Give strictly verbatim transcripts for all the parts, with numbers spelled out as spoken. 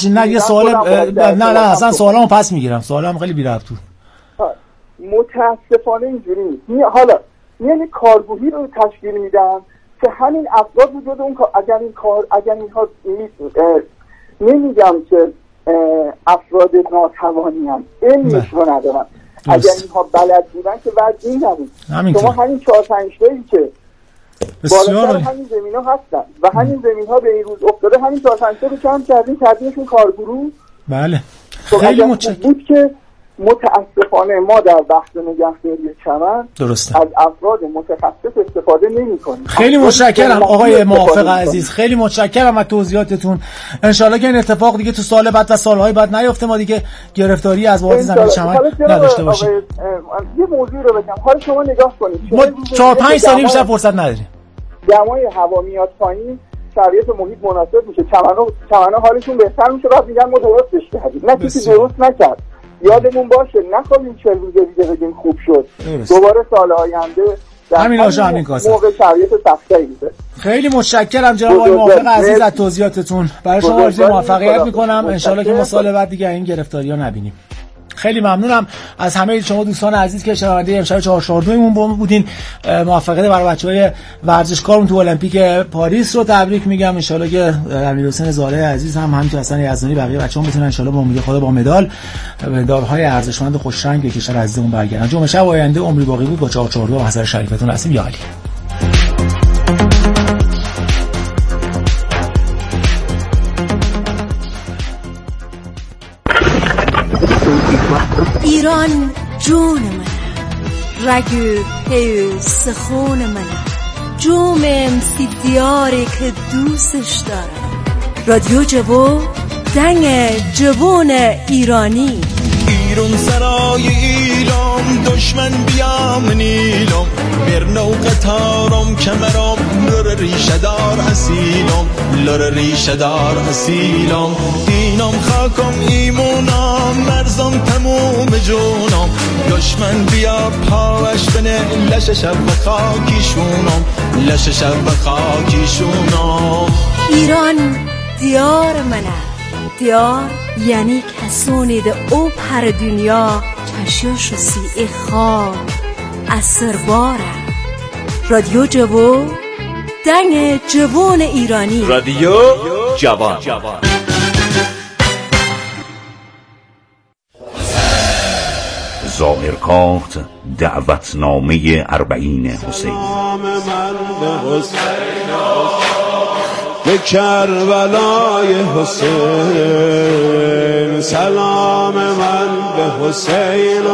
ببخشید نه یه سوال نه نه اصلا سوالامو پس میگیرم، سوالام خیلی بی ربط بود. متاسفانه اینجوری نیست. حالا یعنی کارگروهی رو تشکیل میدن که همین افراد وجود اون اگر این کار اگر اینها نمیگم که افراد ناتوانی هم علمش رو ندارن، اگر اینها بلد بودن که بعد این نبود. شما همین چهار پنج تایی که بالاتر همین زمین ها هستن و همین زمین ها به این روز افتاده، همین چهار پنج تا رو کم کردیم کردیمشون کارگروه. بله خیلی متشکرم. بود که متاسفانه ما در بحث نگهداری چمن درسته از افراد متخصص استفاده نمی‌کنیم. خیلی متشکرم آقای موافق عزیز، خیلی متشکرم از توضیحاتتون. ان شاءالله که این اتفاق دیگه تو سال بعد و سالهای بعد نیفته، ما دیگه گرفتاری از وارد زمین چمن نداشته باشیم. یه موضوع رو بگم، حالا شما نگاه کنید، ما چهار پنج ثانیه بیشتر فرصت نداریم. دمای هوا میاد پایین، شرایط محیط مناسب میشه، چمن‌ها چمن‌ها حالشون بهتر میشه، بعد میگن ما درستش کردیم. نه کسی درست نکرد. یادمون باشه نخواهیم چه روزه دیگه بگیم خوب شد. دوباره سال آینده همین آشا همین کاسه موقع شرایط سخت‌تری میشه. خیلی متشکرم جناب آقای موافق عزیز از توضیحاتتون. برای شما آرزوی موفقیت میکنم. ان شاءالله که ما سال بعد دیگه این گرفتاری‌ها نبینیم. خیلی ممنونم از همه شما دوستان عزیز که شنونده امشب چهارشنبه‌مون بودین. موفقیت برای بچه‌های ورزشکارمون تو المپیک پاریس رو تبریک میگم. ان شاءالله که امیرحسین زاره عزیز هم همینطور حسن یزدانی بقیه بچه‌ها بتونن ان شاءالله با امید خدا با مدال مدال‌های ارزشمند و خوش رنگ به کشور عزیزمون برگردن. جمعه شب آینده عمری باقی بود با چهار چهار دو و حضرت شریفتون هستیم. یا علی. ایران جون من، رگ پی سخون من، جومم سی دیاری که دوستش دارم. رادیو جوو، دنگ جوون ایرانی. ایران سرای ایلام، دشمن بیام نیلام، برنو قطارم کمرام، لور ریشه دار اصیلام، لور ریشه دار اصیلام. اینام خاکم ایمونام، مرزم تموم جونام، دشمن بیا پاوش بنه، لش شب و خاکیشونام، لش شب و خاکیشونام. ایران دیار منه، دیار یعنی کسونی ده او پر دنیا چشوش سی اخواب اثر باره. رادیو جوو، دنگ جوون ایرانی. رادیو جوان. ظاهرکارت دعوتنامه اربعین حسین. به کربلای حسین، سلام من به حسین.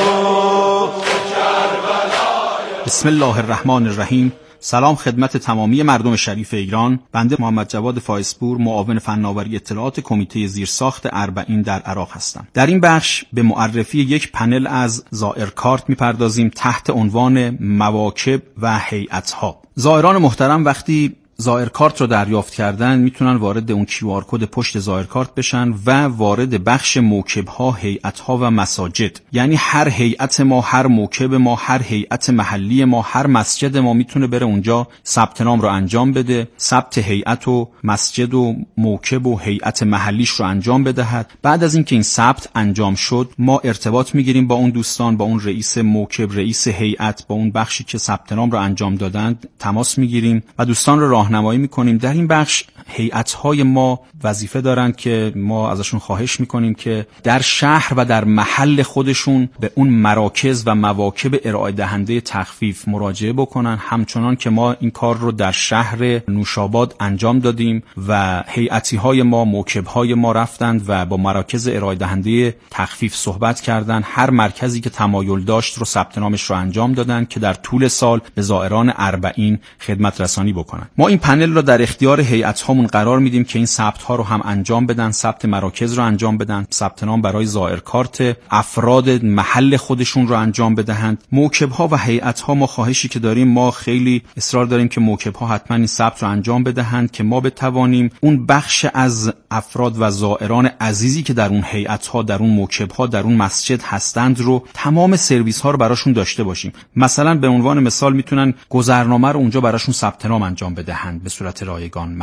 بسم الله الرحمن الرحیم. سلام خدمت تمامی مردم شریف ایران. بنده محمد جواد فایزپور، معاون فناوری اطلاعات کمیته زیرساخت اربعین در عراق هستم. در این بخش به معرفی یک پنل از زائرکارت میپردازیم تحت عنوان مواکب و هیئت‌ها. زائران محترم وقتی زائرکارت رو دریافت کردن میتونن وارد اون کیو آر کد پشت زائرکارت بشن و وارد بخش موکب‌ها، هیئت‌ها و مساجد. یعنی هر هیئت ما، هر موکب ما، هر هیئت محلی ما، هر مسجد ما میتونه بره اونجا ثبت نام رو انجام بده، ثبت هیئت و مسجد و موکب و هیئت محلیش رو انجام بدهد. بعد از اینکه این ثبت انجام شد، ما ارتباط میگیریم با اون دوستان، با اون رئیس موکب، رئیس هیئت، با اون بخشی که ثبت نام رو انجام دادند تماس میگیریم و دوستان رو راهنمایی میکنیم. در این بخش هیئت‌های ما وظیفه دارند که ما ازشون خواهش میکنیم که در شهر و در محل خودشون به اون مراکز و مواکب ارائه دهنده تخفیف مراجعه بکنن، همچنان که ما این کار رو در شهر نوشاباد انجام دادیم و هیئتی‌های ما، موکب‌های ما رفتند و با مراکز ارائه دهنده تخفیف صحبت کردند. هر مرکزی که تمایل داشت رو ثبت نامش رو انجام دادن که در طول سال به زائران اربعین خدمت رسانی بکنن. ما این پنل رو در اختیار هیئت‌هامون قرار میدیم که این ثبت‌ها رو هم انجام بدن، ثبت مراکز رو انجام بدن، ثبت نام برای زائرکارت افراد محل خودشون رو انجام بدهند. موکب‌ها و هیئت‌ها ما خواهشی که داریم، ما خیلی اصرار داریم که موکب‌ها حتما این ثبت رو انجام بدهند که ما بتوانیم اون بخش از افراد و زائران عزیزی که در اون هیئت‌ها، در اون موکب‌ها، در اون مسجد هستند رو تمام سرویس‌ها رو براشون داشته باشیم. مثلا به عنوان مثال میتونن گذرنامه رو اونجا براشون ثبت نام انجام بدهند به صورت رایگان مردم.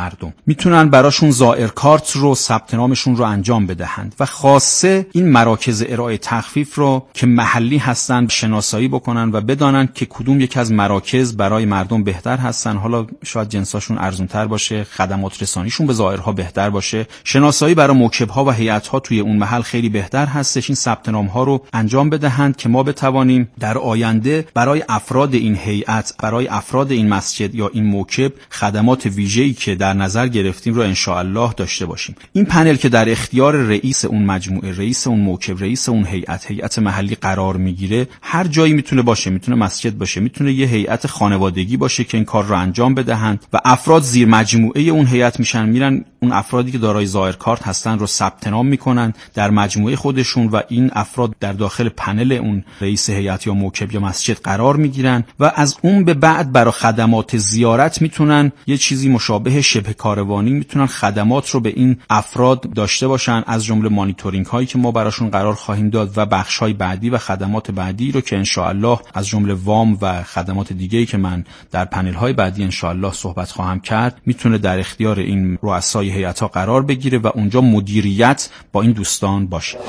میتونن براشون زائر کارت رو ثبت نامشون رو انجام بدهند و خاصه این مراکز ارائه تخفیف رو که محلی هستن شناسایی بکنن و بدانن که کدوم یک از مراکز برای مردم بهتر هستن. حالا شاید جنساشون ارزان‌تر باشه، خدمات رسانیشون به زائرها بهتر باشه، شناسایی برای موکب‌ها و هیئت‌ها توی اون محل خیلی بهتر هستش. این ثبت نام‌ها رو انجام بدهند که ما بتوانیم در آینده برای افراد این هیئت، برای افراد این مسجد یا این موکب خدمات ویژه‌ای که در نظر گرفتیم رو ان شاء الله داشته باشیم. این پنل که در اختیار رئیس اون مجموعه، رئیس اون موکب، رئیس اون هیئت، هیئت محلی قرار میگیره، هر جایی میتونه باشه، میتونه مسجد باشه، میتونه یه هیئت خانوادگی باشه که این کار رو انجام بدهند و افراد زیر مجموعه اون هیئت میشن، میرن اون افرادی که دارای زائر کارت هستن رو ثبت نام میکنن در مجموعه خودشون و این افراد در داخل پنل اون رئیس هیئت یا موکب یا مسجد قرار میگیرن و از اون به بعد برای خدمات زیارت میتونن یه چیزی مشابه شبه کاروانی، میتونن خدمات رو به این افراد داشته باشن، از جمله مانیتورینگ هایی که ما براشون قرار خواهیم داد و بخش های بعدی و خدمات بعدی رو که ان شاء الله از جمله وام و خدمات دیگه‌ای که من در پنل های بعدی ان شاء الله صحبت خواهم کرد میتونه در اختیار این رؤسای هیئت ها قرار بگیره و اونجا مدیریت با این دوستان باشه.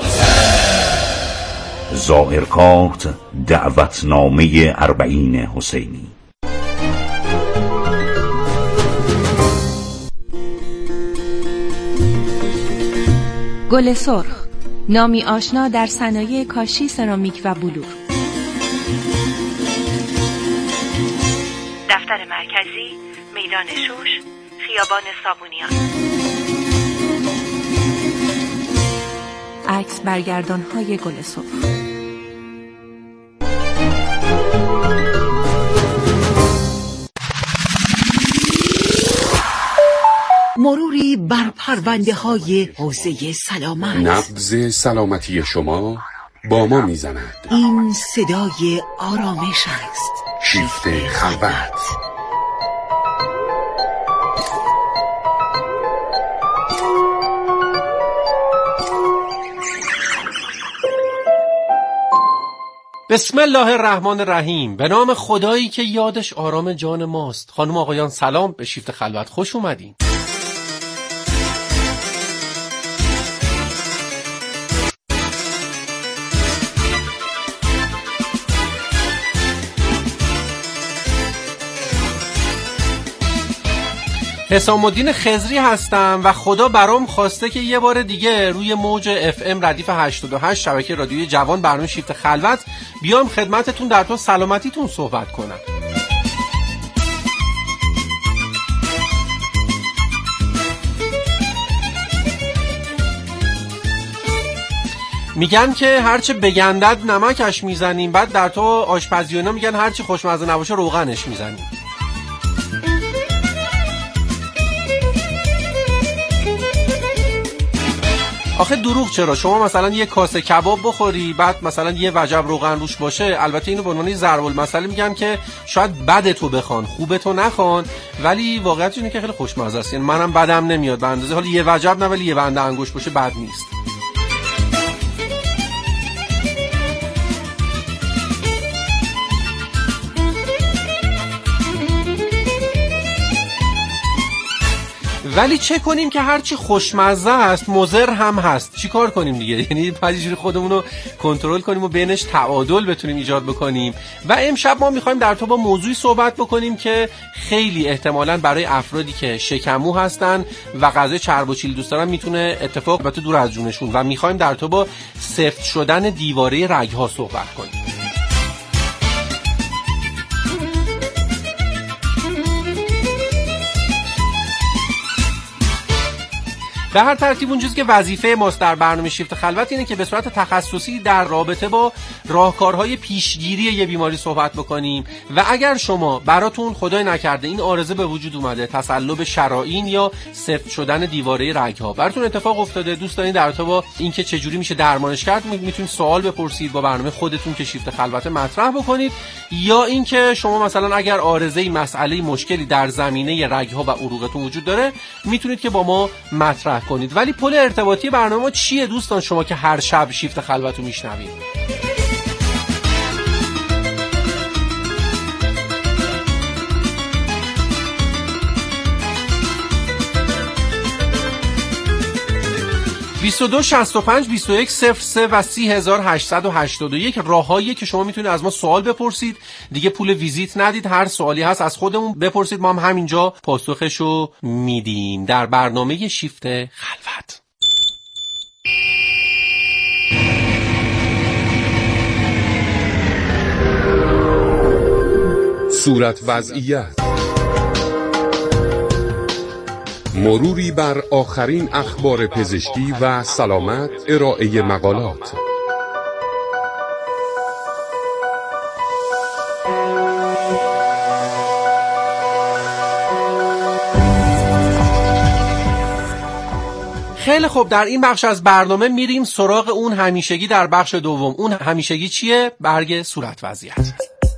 زائر کارت دعوتنامه اربعین حسینی. گل سرخ، نامی آشنا در صنایع کاشی، سرامیک و بلور. دفتر مرکزی، میدان شوش، خیابان صابونیان. عکس برگردان‌های گل سرخ. مروری بر پرونده های حوزه سلامت. نبض سلامتی شما با ما میزند. این صدای آرامش است. شیفت خلوت. بسم الله الرحمن الرحیم. به نام خدایی که یادش آرام جان ماست. خانم آقایان سلام، به شیفت خلوت خوش اومدین. حسام الدین خضری هستم و خدا برام خواسته که یه بار دیگه روی موج اف ام ردیف هشتاد و هشت شبکه رادیوی جوان برنامه شیفت خلوت بیام خدمتتون در تو سلامتیتون صحبت کنم. میگن که هرچه بگندد نمکش میزنیم، بعد در تو آشپزی اینا میگن هرچی خوشمزه نباشه روغنش میزنیم. آخه دروغ چرا؟ شما مثلا یه کاسه کباب بخوری بعد مثلا یه وجب روغن روش باشه، البته اینو به عنوان ضرب المثل میگم که شاید بد تو بخوان خوب تو نخوان، ولی واقعیت اینه که خیلی خوشمزه است. یعنی منم بدم نمیاد به اندازه حالا یه وجب نه، ولی یه بنده انگشت باشه بد نیست. ولی چه کنیم که هرچی خوشمزه است مضر هم هست؟ چی کار کنیم دیگه؟ یعنی باید یه جوری خودمون رو کنترل کنیم و بینش تعادل بتونیم ایجاد بکنیم. و امشب ما میخوایم در تو با موضوعی صحبت بکنیم که خیلی احتمالاً برای افرادی که شکمو هستن و غذای چرب و چیل دوست دارن میتونه اتفاق بیفته دور از جونشون، و میخوایم در تو با سفت شدن دیواره رگ‌ها صحبت کنیم. به هر ترتیب اون چیزی که وظیفه ماست در برنامه شیفت خلوت اینه که به صورت تخصصی در رابطه با راهکارهای پیشگیری یه بیماری صحبت بکنیم. و اگر شما براتون خدای نکرده این عارضه به وجود اومده، تصلب شرائین یا سفت شدن دیواره رگ‌ها براتون اتفاق افتاده، دوست دارین در رابطه با اینکه چه جوری میشه درمانش کرد، میتونید سوال بپرسید با برنامه خودتون که شیفت خلوت مطرح بکنید. یا اینکه شما مثلا اگر عارضه‌ای، مسئله، مشکلی در زمینه رگ‌ها و عروقتون وجود داره میتونید که با ما مطرح کنید. ولی پل ارتباطی برنامه چیه دوستان شما که هر شب شیفت خلوت رو میشنوید؟ بیست و دو شصت و پنج بیست و یک صفر سه و سی هزار و هشتصد و هشتاد و یک راههایی که شما میتونید از ما سوال بپرسید. دیگه پول ویزیت ندید، هر سوالی هست از خودمون بپرسید، ما هم همینجا پاسخشو میدیم در برنامه شیفت خلوت. صورت وضعیت، مروری بر آخرین اخبار پزشکی و سلامت، ارائه مقالات. خیلی خوب، در این بخش از برنامه میریم سراغ اون همیشگی در بخش دوم. اون همیشگی چیه؟ برگ صورت وضعیت.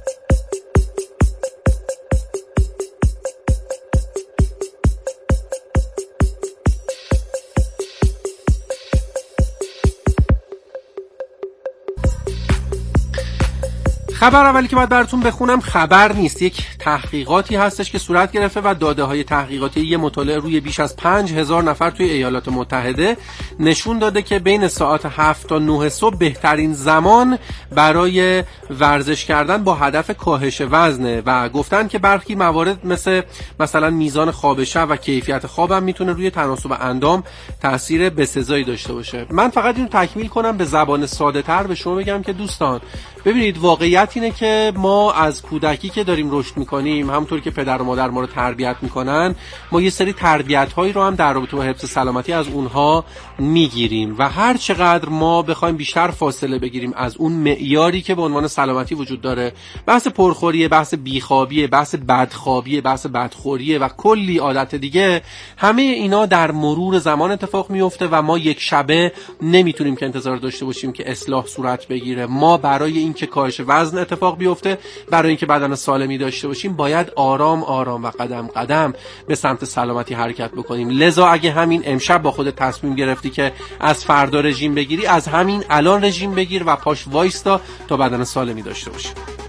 خبر اولی که باید براتون بخونم خبر نیست، یک تحقیقاتی هستش که صورت گرفته و داده های تحقیقاتی یه مطالعه روی بیش از پنج هزار نفر توی ایالات متحده نشون داده که بین ساعت هفت تا نه صبح بهترین زمان برای ورزش کردن با هدف کاهش وزنه و گفتن که برخی موارد مثل مثلا میزان خواب شب و کیفیت خواب هم میتونه روی تناسب اندام تاثیر بسزایی داشته باشه. من فقط اینو تکمیل کنم به زبان ساده تر به شما بگم که دوستان ببینید، واقعیت اینه که ما از کودکی که داریم رشد میکنیم، همونطور که پدر و مادر ما رو تربیت میکنن، ما یه سری تربیت هایی رو هم در رابطه با حفظ سلامتی از اونها میگیریم و هر چقدر ما بخوایم بیشتر فاصله بگیریم از اون معیاری که به عنوان سلامتی وجود داره، بحث پرخوریه، بحث بیخوابیه، بحث بدخوابیه، بحث بدخوریه و کلی عادت دیگه، همه اینا در مرور زمان اتفاق میفته و ما یک شبه نمیتونیم که انتظار داشته باشیم که اصلاح صورت بگیره. ما برای این که کاهش وزن اتفاق بیفته، برای اینکه بدن سالمی داشته باشیم، باید آرام آرام و قدم قدم به سمت سلامتی حرکت بکنیم. لذا اگه همین امشب با خودت تصمیم گرفتی که از فردا رژیم بگیری، از همین الان رژیم بگیر و پاش وایستا تا بدن سالمی داشته باشی.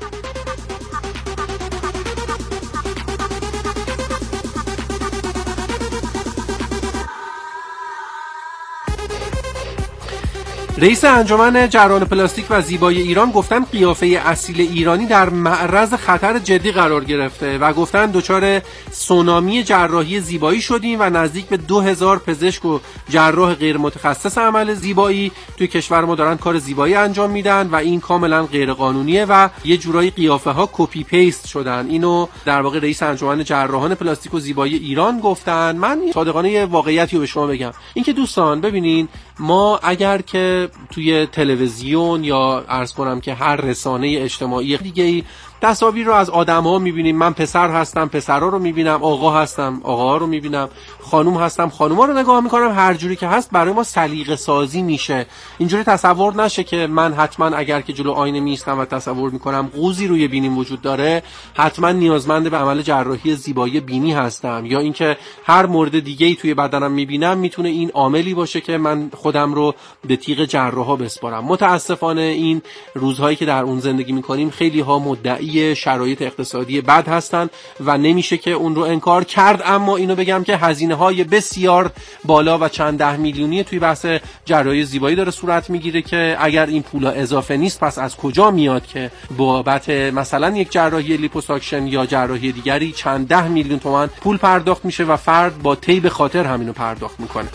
رئیس انجمن جراحان پلاستیک و زیبایی ایران گفتن قیافه اصیل ایرانی در معرض خطر جدی قرار گرفته و گفتن دچار سونامی جراحی زیبایی شدیم و نزدیک به دو هزار پزشک و جراح غیر متخصص عمل زیبایی توی کشور ما دارن کار زیبایی انجام میدن و این کاملا غیر قانونیه و یه جورایی قیافه ها کپی پیست شدن. اینو در واقع رئیس انجمن جراحان پلاستیک و زیبایی ایران گفتن. من صادقانه واقعیتی رو به شما بگم، اینکه دوستان ببینین، ما اگر که توی تلویزیون یا عرض کنم که هر رسانه اجتماعی دیگه‌ای تصاویر رو از آدم‌ها می‌بینیم، من پسر هستم پسرها رو می‌بینم، آقا هستم آقاها رو می‌بینم، خانم هستم خانوما رو نگاه می‌کنم، هر جوری که هست برای ما سلیقه سازی میشه. اینجوری تصور نشه که من حتما اگر که جلو آینه میستم و تصور می‌کنم قوزی روی بینیم وجود داره، حتما نیازمند به عمل جراحی زیبایی بینی هستم، یا اینکه هر مورد دیگه‌ای توی بدنم می‌بینم میتونه این عاملی باشه که من خودم رو به تیغ جراحا بسپارم. متاسفانه این روزهایی که در اون زندگی می‌کنیم خیلی‌ها مدعی شرایط اقتصادی بد هستن و نمیشه که اون رو انکار کرد، اما اینو بگم که هزینه‌های بسیار بالا و چند ده میلیونی توی بحث جراحی زیبایی داره صورت میگیره که اگر این پولا اضافه نیست پس از کجا میاد که بابت مثلا یک جراحی لیپوساکشن یا جراحی دیگری چند ده میلیون تومان پول پرداخت میشه و فرد با طیب خاطر همینو پرداخت میکنه.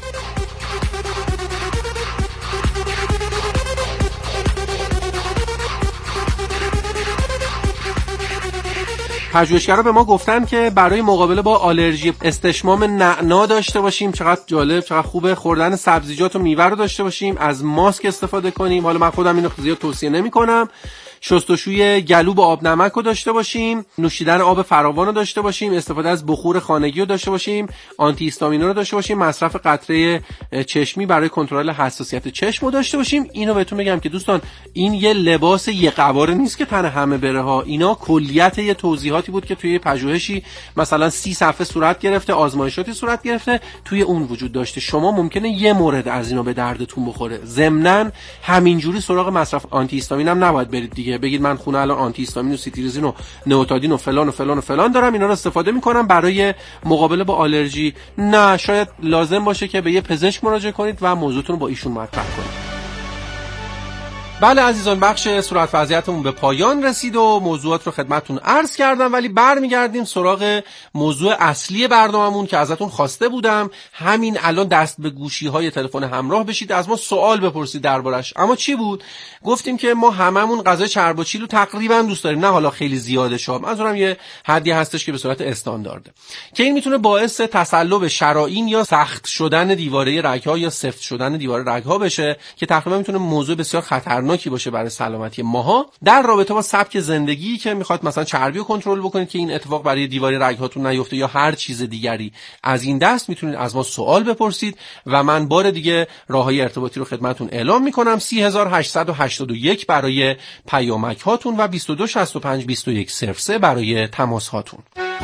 پژوهشگرا به ما گفتن که برای مقابله با آلرژی استشمام نعنا داشته باشیم. چقدر جالب، چقدر خوبه. خوردن سبزیجات و میوه رو داشته باشیم، از ماسک استفاده کنیم. حالا من خودم اینو زیاد توصیه نمی‌کنم. شستشوی گلو با آب نمک رو داشته باشیم، نوشیدن آب فراوان رو داشته باشیم، استفاده از بخور خانگی رو داشته باشیم، آنتی هیستامینو رو داشته باشیم، مصرف قطره چشمی برای کنترل حساسیت چشم رو داشته باشیم. اینو بهتون بگم که دوستان این یه لباس یه قواره نیست که تن همه بره ها. اینا کلیت یه توضیحاتی بود که توی پژوهشی مثلا سی صفحه صورت گرفته، آزمایشاتی صورت گرفته، توی اون وجود داشته. شما ممکنه یه مورد از اینا به دردتون بخوره. ضمناً همینجوری سراغ مصرف آنتی هیستامین هم نباید برید دیگه. دیگه. بگید من خونه الان آنتی هیستامین و سیتریزین و نئوتادین و فلان و فلان و فلان دارم، اینا رو استفاده میکنم برای مقابله با آلرژی. نه، شاید لازم باشه که به یه پزشک مراجعه کنید و موضوعتون رو با ایشون مطرح کنید. بله عزیزان، بخش صورت وضعیتمون به پایان رسید و موضوعات رو خدمتتون عرض کردم، ولی برمیگردیم سراغ موضوع اصلی برنامه‌مون که ازتون خواسته بودم. همین الان دست به گوشی‌های تلفن همراه بشید، از ما سوال بپرسید دربارش. اما چی بود؟ گفتیم که ما هممون غذای چرب و چیل رو تقریبا دوست داریم، نه حالا خیلی زیاده شام، منظورم یه حدی هستش که به صورت استاندارده، که این میتونه باعث تصلب شرائین یا سخت شدن دیواره رگ‌ها یا سفت شدن دیواره رگ‌ها بشه، که تقریبا میتونه موضوع بسیار خطرناکی ناکی باشه برای سلامتی ماها. در رابطه با سبک زندگی که میخواد مثلا چربی رو کنترل بکنید که این اتفاق برای دیواره رگ‌هاتون نیفته یا هر چیز دیگری از این دست، میتونید از ما سوال بپرسید و من بار دیگه راههای ارتباطی رو خدمتتون اعلام میکنم. سی هزار و هشتصد و هشتاد و یک برای پیامک هاتون و بیست و دو شصت و پنج بیست و یک صفر سه برای تماس هاتون.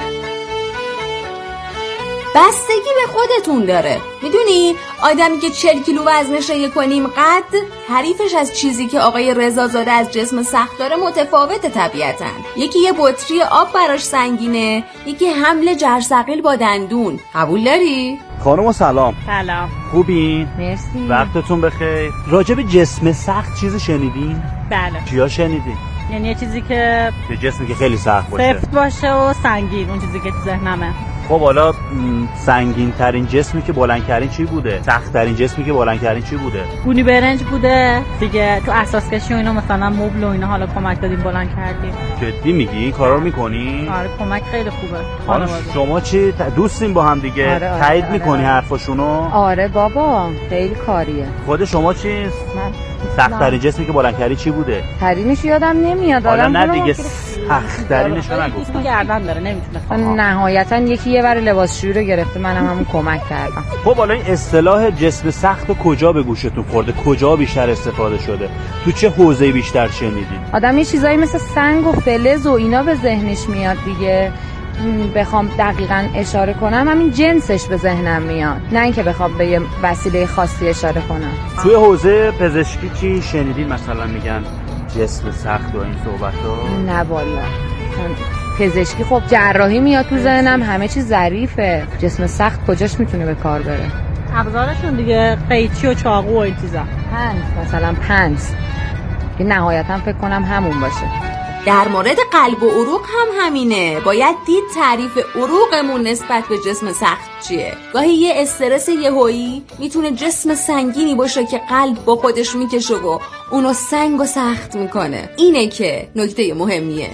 بستگی به خودتون داره. میدونی آدمی که چهل کیلو وزنش یک و نیم قد، حریفش از چیزی که آقای رضازاده از جسم سخت داره متفاوته طبیعتاً. یکی یه بطری آب براش سنگینه، یکی حمل جرثقیل با دندون. قبول داری؟ خانم سلام. سلام. خوبین؟ مرسی. وقتتون بخیر. راجع به جسم سخت چیزی شنیدین؟ بله. چیا شنیدین؟ یعنی یه چیزی که یه جسمی که خیلی سخت باشه، سفت باشه و سنگین، اون چیزی که تو ذهنمه. خب حالا سنگین ترین جسمی که بلند کردین چی بوده؟ سخت ترین جسمی که بلند کردین چی بوده؟ گونی برنج بوده دیگه. تو اساس کشی و اینا مثلا مبل و اینا حالا کمک دادیم بلند کردیم. جدی میگی این کارا رو میکنی؟ آره کمک خیلی خوبه. حالا شما چی دوستین با هم دیگه؟ آره، آره، تایید آره، میکنی آره. حرفاشونو؟ آره بابا خیلی کاریه. خود شما چی؟ من سخت ترین جسمی که بلند کردی چی بوده؟ ترینش یادم نمیاد. حالا نه دیگه سخت ترینش رو نگو. اسم گردن داره نمیتونه. نهایتا یکی یه بر لباسشویی رو گرفته، منم همون کمک کردم. خب حالا این اصطلاح جسم سخت رو کجا به گوشتون خورده؟ کجا بیشتر استفاده شده؟ تو چه حوزه‌ای بیشتر شنیدین؟ آدم یه چیزایی مثل سنگ و فلز و اینا به ذهنش میاد دیگه. بخوام دقیقاً اشاره کنم همین جنسش به ذهنم میاد، نه اینکه بخوام به یه وسیله خاصی اشاره کنم. توی حوزه پزشکی چی شنیدین مثلا میگن جسم سخت و این صحبت‌ها؟ نه والا پزشکی خب جراحی میاد تو ذهنم، همه چیز ظریفه. جسم سخت کجاش میتونه به کار بره؟ ابزارشون دیگه قیچی و چاقو و این چیزا. پنس مثلا پنس که نهایتاً فکر کنم همون باشه. در مورد قلب و عروق هم همینه. باید دید تعریف عروقمون نسبت به جسم سخت چیه. گاهی یه استرس یهویی میتونه جسم سنگینی باشه که قلب با خودش میکشه و اونو سنگ و سخت میکنه. اینه که نکته مهمیه.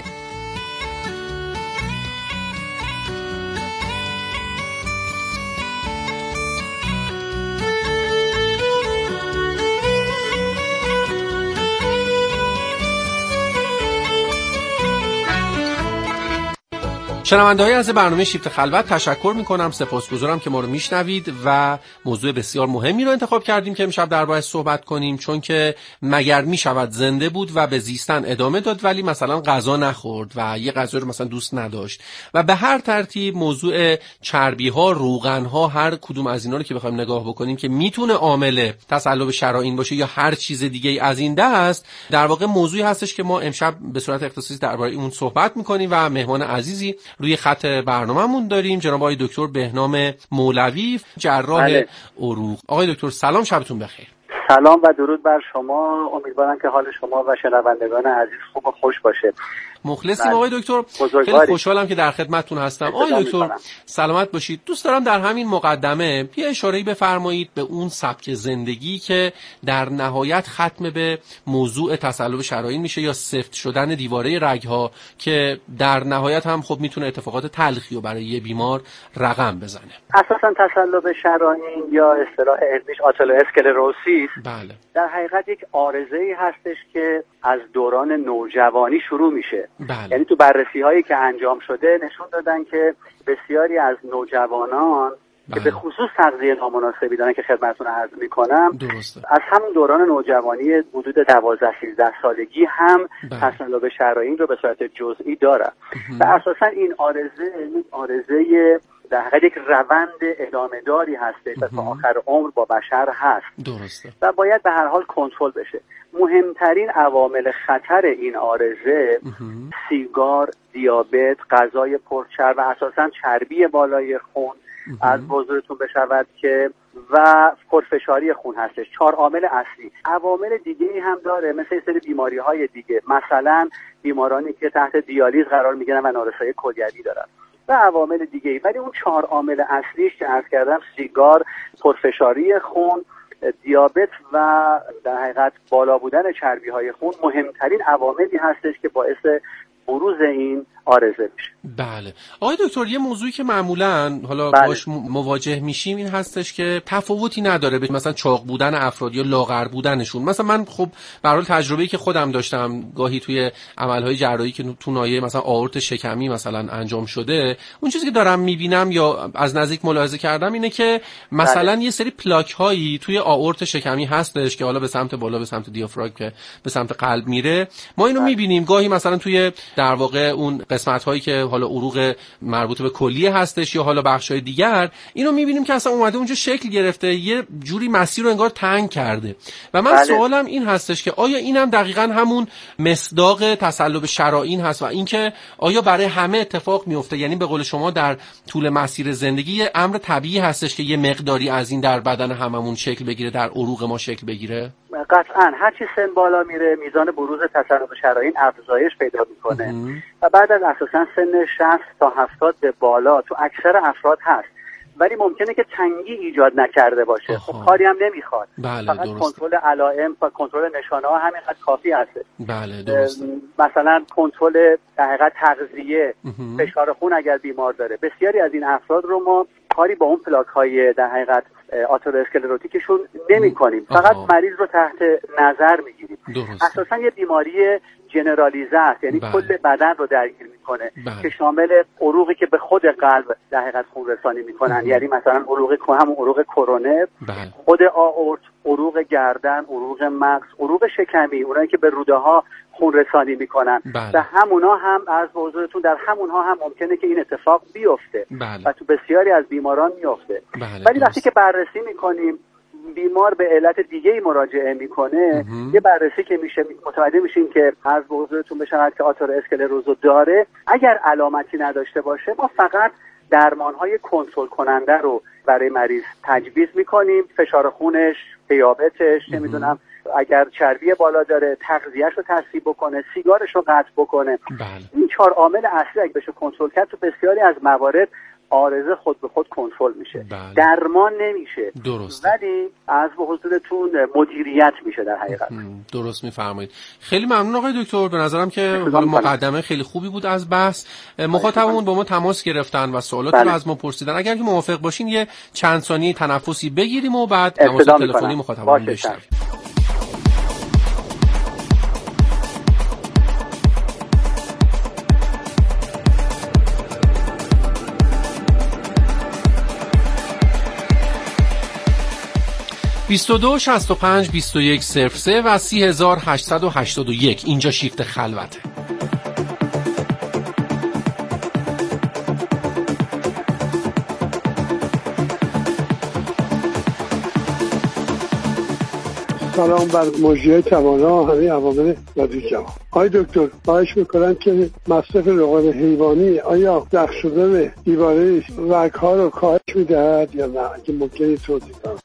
شنونده‌های از برنامه شیفت خلوت تشکر می‌کنم، سپاسگزارم که ما رو میشنوید و موضوع بسیار مهمی رو انتخاب کردیم که امشب دربارش صحبت کنیم، چون که مگر میشود زنده بود و به زیستن ادامه داد ولی مثلا غذا نخورد و یه غذا رو مثلا دوست نداشت و به هر ترتیب موضوع چربی‌ها، روغن‌ها، هر کدوم از اینا رو که بخوایم نگاه بکنیم که میتونه عامل تصلب شرائین باشه یا هر چیز دیگه از این دست، در واقع موضوعی هستش که ما امشب به صورت اختصاصی درباره اون صحبت می‌کنیم و مهمان عزیزی روی خط برنامه‌مون داریم، جناب آقای دکتر بهنام مولوی، جراح بله. عروق. آقای دکتر سلام، شبتون بخیر. سلام و درود بر شما. امیدوارم که حال شما و شنوندگان عزیز خوب و خوش باشه. مخلصیم آقای دکتر، خیلی خوشحالم که در خدمتتون هستم. آقای دکتر سلامت باشید. دوست دارم در همین مقدمه یه اشاره‌ای بفرمایید به اون سبک زندگی که در نهایت ختم به موضوع تصلب شرائین میشه یا سفت شدن دیواره رگ‌ها که در نهایت هم خب میتونه اتفاقات تلخی رو برای یه بیمار رقم بزنه. اساساً تصلب شرائین یا اصطلاح علمیش آتروسکلروسیس بله. در حقیقت یک عارضه‌ای هستش که از دوران نوجوانی شروع میشه. بله. یعنی تو بررسی هایی که انجام شده نشون دادن که بسیاری از نوجوانان بله. که به خصوص تغذیه نامناسبی دارن که خدمتتون عرض میکنم درسته. از همون دوران نوجوانی حدود دوازده سیزده سالگی هم بله. تصلب شرائین رو به صورت جزئی دارن و اساسا این عارضه این عارضه در حقیقت یک روند ادامه داری هستش و تا آخر عمر با بشر هست. درسته. و باید به هر حال کنترل بشه. مهمترین عوامل خطر این عارضه سیگار، دیابت، غذای پرچرب و اساساً چربی بالای خون از حضورتون بشود که و پرفشاری خون هستش. چهار عامل اصلی. عوامل دیگه ای هم داره مثل این سری بیماری های دیگه، مثلا بیمارانی که تحت دیالیز قرار میگیرن و نارسایی کلیوی دارن و عوامل دیگه ای. ولی اون چهار عامل اصلیش که عرض کردم، سیگار، پرفشاری خون، دیابت و در حقیقت بالا بودن چربی های خون مهمترین عواملی هستش که باعث بروز این عارضه میشه. بله آقای دکتر، یه موضوعی که معمولاً حالا بله. باش مواجه میشیم این هستش که تفاوتی نداره به مثلا چاق بودن افراد یا لاغر بودنشون. مثلا من خب به هر حال تجربه‌ای که خودم داشتم گاهی توی عملهای جراحی که تو ناحیه مثلا آورت شکمی مثلا انجام شده، اون چیزی که دارم میبینم یا از نزدیک ملاحظه کردم اینه که مثلا بله. یه سری پلاک هایی توی آورت شکمی هستش که حالا به سمت بالا به سمت دیافراگم که به سمت قلب میره. ما اینو بله. میبینیم گاهی مثلا توی در واقع اون قسمت هایی که حالا عروق مربوط به کلیه هستش یا حالا بخش های دیگر، اینو میبینیم که اصلا اومده اونجا شکل گرفته، یه جوری مسیر رو انگار تنگ کرده. و من بله. سوالم این هستش که آیا اینم دقیقاً همون مصداق تسلب شرائین هست و اینکه آیا برای همه اتفاق میفته؟ یعنی به قول شما در طول مسیر زندگی یه امر طبیعی هستش که یه مقداری از این در بدن هممون شکل بگیره، در عروق ما شکل بگیره؟ قطعاً هر چی سن بالا میره میزان بروز تسلب شرائین افزایش پیدا میکنه و بعد از اساساً سن شصت تا هفتاد به بالا تو اکثر افراد هست، ولی ممکنه که تنگی ایجاد نکرده باشه. خب کاری هم نمیخواد. بله فقط درست. کنترل علائم و کنترل نشانه ها همینقدر کافی هست. بله درست. مثلا کنترل در حقیقت تغذیه، فشار خون اگر بیمار داره. بسیاری از این افراد رو ما کاری با اون پلاک های در حقیقت آترواسکلروتیکشون نمی کنیم، فقط مریض رو تحت نظر میگیریم. اساسا یه بیماری جنرالیزه است، یعنی بله. کل بدن رو درگیر میکنه بله. که شامل عروقی که به خود قلب در حقیقت خون رسانی میکنن، یعنی مثلا عروق همون عروق کرونر، بله. خود آئورت، عروق گردن، عروق مغز، عروق شکمی، اونایی که به روده ها خون رسانی میکنن بله. و همونا هم از حضورتون در همونها هم ممکنه که این اتفاق بیفته بله. و تو بسیاری از بیماران میفته. بله. ولی وقتی که بررسی میکنیم بیمار به علت دیگه‌ای مراجعه میکنه، یه بررسی که میشه متوجه میشیم که از حضورتون بشود که آترواسکلروز داره. اگر علامتی نداشته باشه ما فقط درمانهای کنترل کننده رو برای مریض تجویز میکنیم، فشار خونش، دیابتش، نمیدونم اگر چربی بالا داره تغذیه‌اش رو تصحیح بکنه، سیگارش رو قطع بکنه. بله. این چهار عامل اصلی اگه بشه کنترل کرد تو بسیاری از موارد عارضه خود به خود کنترل میشه. بله. درمان نمیشه درست. ولی از به حضورتون مدیریت میشه در حقیقت. درست میفرمایید. خیلی ممنون آقای دکتر، به نظرم که حالا مقدمه خیلی خوبی بود از بحث. مخاطبمون با ما تماس گرفتن و سوالاتی بله. رو از ما پرسیدن. اگر که موافق باشین یه چند ثانیه تنفسی بگیریم و بعد تماس تلفنی مخاطبمون بشنویم. بیست و دو شصت و پنج بیست و یک صفر سه و سی هزار هشتصد و هشتاد و یک اینجا شیفت خلوته. سلام بر مجریای توانا همه عوامل رادیو جوان. آقای دکتر خواهش میکنم که مصرف روغن حیوانی آیا داغ شدن دیواره رگ‌ها رو کاهش میدهد یا نه؟ اگه ممکنه توضیح کنید.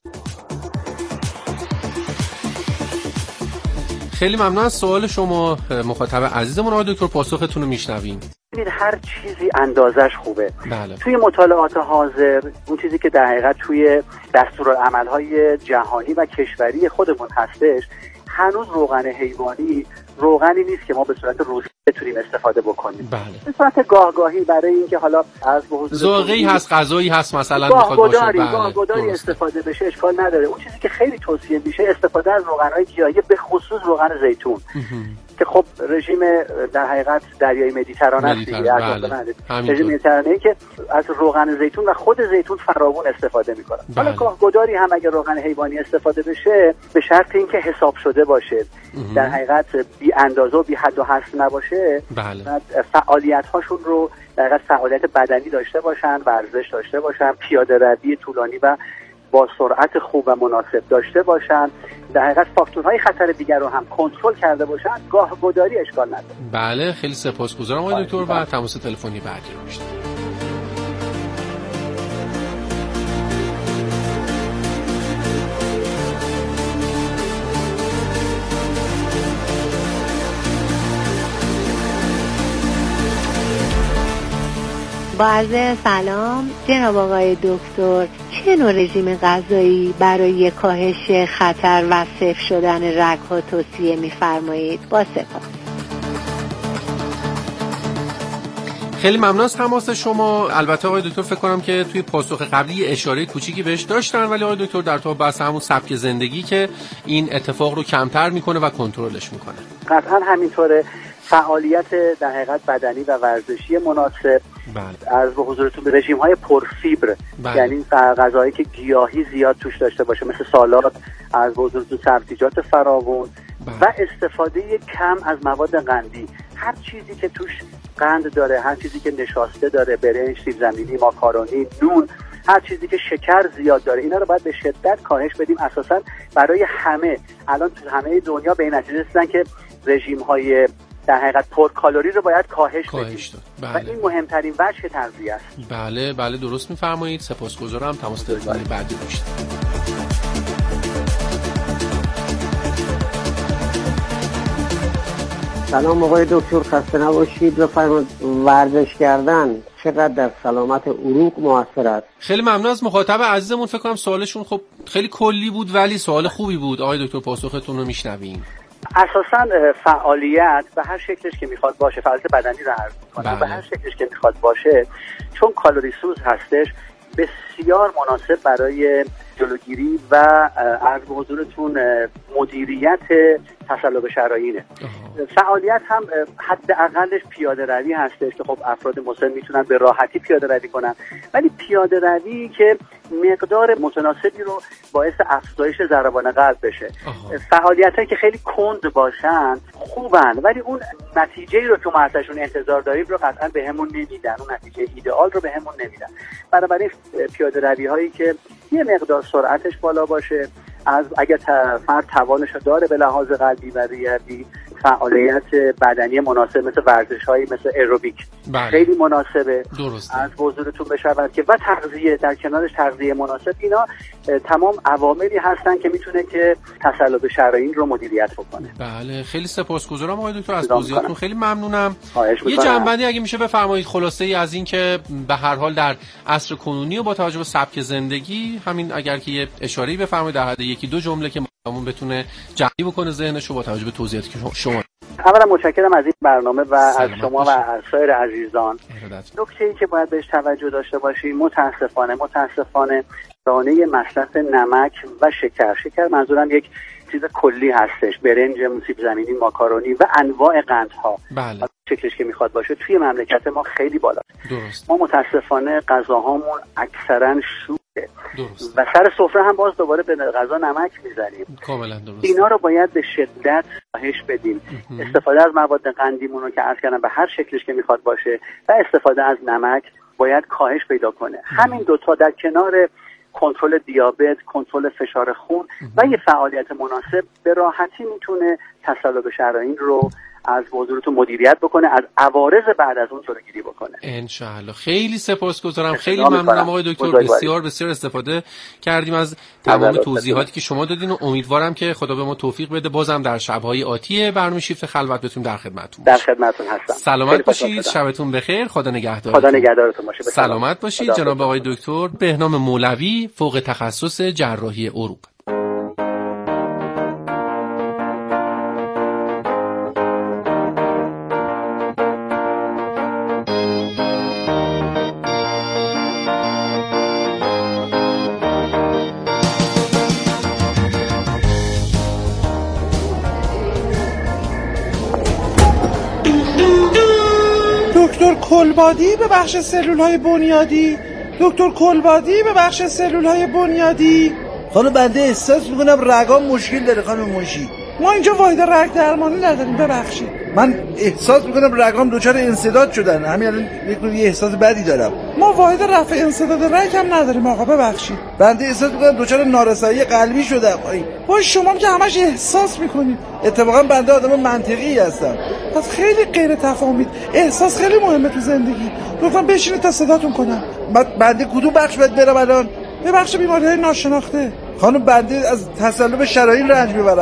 خیلی ممنون از سوال شما مخاطب عزیزمون. آقای دکتر پاسختون رو میشنویم. هر چیزی اندازش خوبه. بله. توی مطالعات حاضر اون چیزی که در حقیقت توی دستورالعمل‌های جهانی و کشوری خودمون هستش، هنوز روغن حیوانی روغنی نیست که ما به صورت روزی بتونیم استفاده بکنیم. بله. به صورت گاهگاهی برای اینکه حالا از به حضور ذائقه‌ای هست، غذایی هست مثلا میخواد باشه، بله. گاهگداری استفاده بشه اشکال نداره. اون چیزی که خیلی توصیه میشه استفاده از روغن‌های گیاهی، به خصوص روغن زیتون. که خب رژیم در حقیقت دریای مدیترانه است دیگه. بله. رژیم مدیترانه‌ای که از روغن زیتون و خود زیتون فراوان استفاده می‌کنه. بله. حالا گاه‌گداری هم اگر روغن حیوانی استفاده بشه به شرط اینکه حساب شده باشه، امه. در حقیقت بی اندازه و بی حد و حصر نباشه، بله. فعالیت‌هاشون رو در حقیقت فعالیت بدنی داشته باشن، ورزش داشته باشن، پیاده روی طولانی و با سرعت خوب و مناسب داشته باشن، در حقیقت فاکتورهای خطر دیگر رو هم کنترل کرده باشن، گاه گداری اشکال نداره. بله خیلی سپاسگزارم آقای دکتر و تماس تلفنی بعدی رو می‌شنویم. با عرض سلام جناب آقای دکتر، چه نوع رژیم غذایی برای کاهش خطر و صفر شدن رگ‌ها توصیه می‌فرمایید؟ با سپاس. خیلی ممنون از تماس شما. البته آقای دکتر فکر کنم که توی پاسخ قبلی اشاره کوچیکی بهش داشتن، ولی آقای دکتر در تو بحث همون سبک زندگی که این اتفاق رو کمتر میکنه و کنترلش میکنه. قطعا همینطوره. فعالیت در حقیقت بدنی و ورزشی مناسب، بله. از به حضورتون به رژیم های پرفیبر، بله. یعنی غذاهایی که گیاهی زیاد توش داشته باشه مثل سالاد، از به حضورتون سبزیجات فراوان، بله. و استفاده کم از مواد قندی. هر چیزی که توش قند داره، هر چیزی که نشاسته داره، برنج، سیب زمینی، ماکارونی، نون، هر چیزی که شکر زیاد داره، اینا رو باید به شدت کاهش بدیم. اساسا برای همه الان تو همه دنیا به این نتیجه رسیدن که رژیم های در حقیقت پر کالری رو باید کاهش, کاهش بدیم. بله. و این مهمترین وجه تغذیه است. بله بله درست میفرمایید. سپاسگزارم. تماس تلفنی بعدی داشتید. سلام آقای دکتر، خسته نباشید. بفرمایید ورزش کردن چقدر در سلامت عروق موثر است؟ خیلی ممنون از مخاطب عزیزمون. فکر کنم سوالشون خب خیلی کلی بود ولی سوال خوبی بود. آقای دکتر پاسختون رو میشنویم. اساساً فعالیت به هر شکلش که میخواد باشه، فعالیت بدنی رو عرض می‌کنم، به هر شکلش که میخواد باشه، چون کالری سوز هستش، بسیار مناسب برای جلوگیری و عرض به حضورتون مدیریت تصلب شرایینه. فعالیت هم حداقلش پیاده روی هستش که خب افراد مسن میتونن به راحتی پیاده روی کنن، ولی پیاده روی که مقدار متناسبی رو باعث افزایش ضربان قلب بشه. فعالیتایی که خیلی کند باشن خوبن، ولی اون نتیجه‌ای رو که ما ازشون انتظار داریم رو قطعا بهمون نمیدن، اون نتیجه ایدئال رو بهمون نمیدن. بنابراین پیاده روی هایی که یه مقدار سرعتش بالا باشه، از اگر فرد توانش داره به لحاظ قلبی و ریوی، فعالیت بدنی مناسب مثل ورزش‌هایی مثل ایروبیک بله. خیلی مناسبه. درسته. از حضورتون بشود که و تغذیه در کنارش تغذیه مناسب، اینا تمام عواملی هستن که میتونه که تصلب شرایین رو مدیریت بکنه. بله خیلی سپاسگزارم آقای دکتر از توضیحاتتون. خیلی ممنونم. یه جنبندی اگه میشه بفرمایید خلاصه ای از این که به هر حال در عصر کنونی و با توجه به سبک زندگی، همین اگر که یه اشاره‌ای بفرمایید در حد یکی دو جمله که همون بتونه جمعی بکنه ذهنش رو با توجه به توضیحاتی که شما. اولا متشکرم از این برنامه و از شما و از سایر عزیزان. نکته‌ای که باید بهش توجه داشته باشیم، متاسفانه متاسفانه دانه مصرف نمک و شکر، شکر منظورم یک چیز کلی هستش، برنج، سیب زمینی، ماکارونی و انواع قندها، بله. شکلش که میخواد باشه توی مملکت ما خیلی بالاست. درست. ما متاسفانه غذاهامون اکثرا شوره. درست. و سر سفره هم باز دوباره به غذا نمک میزنیم. کاملا درست. اینا رو باید به شدت کاهش بدیم. استفاده از مواد قندیمون رو که عرض کردم به هر شکلش که میخواد باشه و استفاده از نمک باید کاهش پیدا کنه. همین دوتا در کنار کنترل دیابت، کنترل فشار خون و یه فعالیت مناسب به راحتی میتونه تصلب شرایین رو از حضورتون مدیریت بکنه، از عوارض بعد از اون جلوگیری بکنه. انشاءالله. خیلی سپاسگزارم. خیلی ممنونم آقای دکتر. بسیار بسیار استفاده کردیم از تمام توضیحاتی که شما دادین و امیدوارم که خدا به ما توفیق بده بازم در شب‌های آتی برنامه شیفت خلوت بتونیم در خدمتتون در خدمتتون هستم. سلامت باشید. شبتون بخیر. خدا نگهدار. خدا نگهدارتون باشه. سلامت باشید. جناب آقای دکتر بهنام مولوی، فوق تخصص جراحی عروق. کلبادی به بخش سلول‌های بنیادی. دکتر کلبادی به بخش سلول‌های بنیادی. خانم بنده احساس میکنم رگام مشکل داره خانم منشی. ما اینجا واحد رگ درمانی نداریم، ببخشید. من احساس میکنم رگام دچار انسداد شدن، همین الان یه احساس بدی دارم. ما واحد رفع انسداد رگ هم نداریم آقا، ببخشید. بنده احساس میکنم دچار نارسایی قلبی شدم. وای شما که همش احساس میکنید. اتفاقا بنده آدم منطقی هستم. پس خیلی غیر تفاهمید. احساس خیلی مهمه تو زندگی. لطفا بشینید تا صداتون کنم. بنده کدوم بخش باید برم الان؟ به بخش بیماری‌های ناشناخته. خانم بنده از تصلب شرايين رنج میبرم.